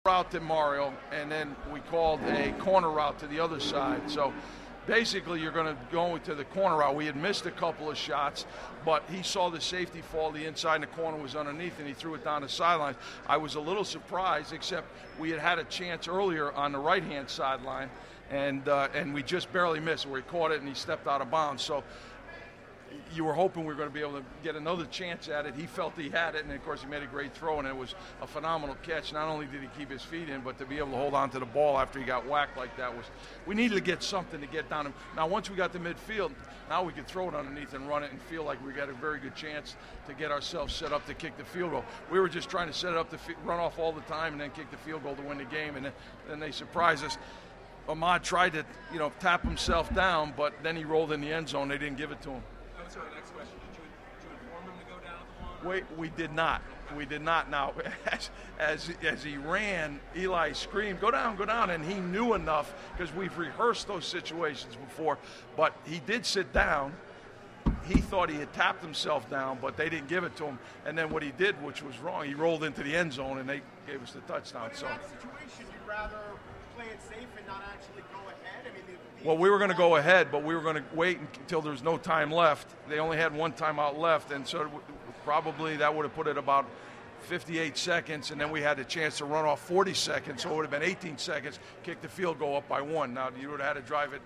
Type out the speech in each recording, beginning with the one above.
route to Mario, and then we called a corner route to the other side. So basically you're going to go to the corner route. We had missed a couple of shots, but he saw the safety fall the inside and the corner was underneath, and he threw it down the sideline. I was a little surprised, except we had a chance earlier on the right-hand sideline, and we just barely missed where he caught it and he stepped out of bounds. So you were hoping we were going to be able to get another chance at it. He felt he had it, and of course he made a great throw, and it was a phenomenal catch. Not only did he keep his feet in, but to be able to hold on to the ball after he got whacked like that we needed to get something to get down him. Now once we got to midfield, now we could throw it underneath and run it and feel like we got a very good chance to get ourselves set up to kick the field goal. We were just trying to set it up to run off all the time and then kick the field goal to win the game, and then they surprised us. Ahmad tried to, tap himself down, but then he rolled in the end zone. They didn't give it to him. That's our next question. Did you inform him to go down at the line? We did not. We did not. Now, as he ran, Eli screamed, go down, and he knew enough because we've rehearsed those situations before, but he did sit down. He thought he had tapped himself down, but they didn't give it to him. And then what he did, which was wrong, he rolled into the end zone, and they gave us the touchdown. But in that situation, you'd rather play it safe and not actually go ahead? Well, we were going to go ahead, but we were going to wait until there was no time left. They only had one timeout left, and so probably that would have put it about 58 seconds, and then we had a chance to run off 40 seconds, so it would have been 18 seconds, kick the field goal up by one. Now, you would have had to drive it,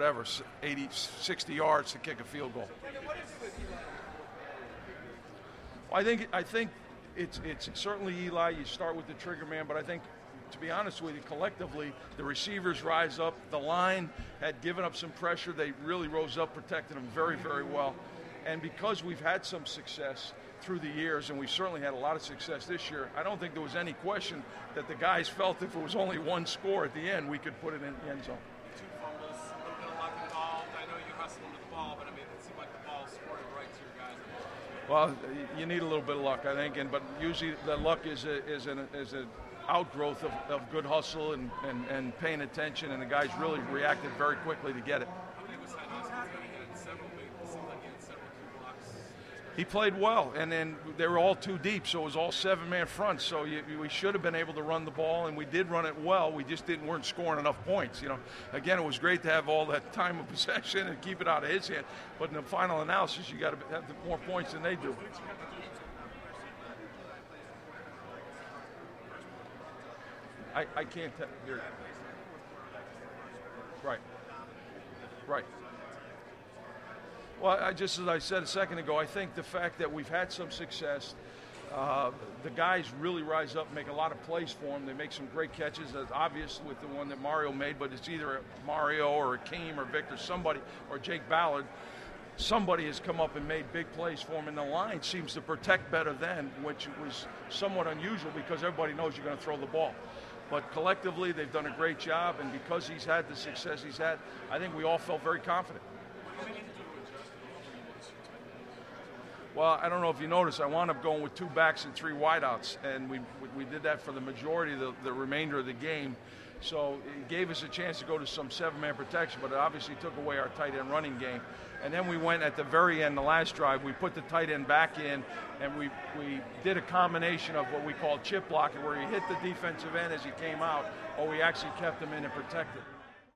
60 yards to kick a field goal. I think it's certainly Eli. You start with the trigger man, but I think, to be honest with you, collectively, the receivers rise up. The line had given up some pressure. They really rose up, protected them very, very well. And because we've had some success through the years, and we've certainly had a lot of success this year, I don't think there was any question that the guys felt if it was only one score at the end, we could put it in the end zone. Two fumbles, a little bit of luck involved. I know you hustled with the ball, but it seemed like the ball scored right to your guys. Well, you need a little bit of luck, I think, but usually the luck is an outgrowth of good hustle and paying attention, and the guys really reacted very quickly to get it. He played well, and then they were all too deep, so it was all seven-man front. So we should have been able to run the ball, and we did run it well. We just weren't scoring enough points. Again, it was great to have all that time of possession and keep it out of his hand. But in the final analysis, you got to have more points than they do. I can't hear. Right. Well, just as I said a second ago, I think the fact that we've had some success, the guys really rise up and make a lot of plays for them. They make some great catches. That's obvious with the one that Mario made, but it's either Mario or Akeem or Victor, somebody, or Jake Ballard. Somebody has come up and made big plays for him, and the line seems to protect better then, which was somewhat unusual because everybody knows you're going to throw the ball. But collectively, they've done a great job, and because he's had the success he's had, I think we all felt very confident. Well, I don't know if you noticed, I wound up going with two backs and three wideouts, and we did that for the majority of the remainder of the game. So it gave us a chance to go to some seven-man protection, but it obviously took away our tight end running game. And then we went at the very end, the last drive, we put the tight end back in, and we did a combination of what we call chip blocking, where he hit the defensive end as he came out, or we actually kept him in and protected.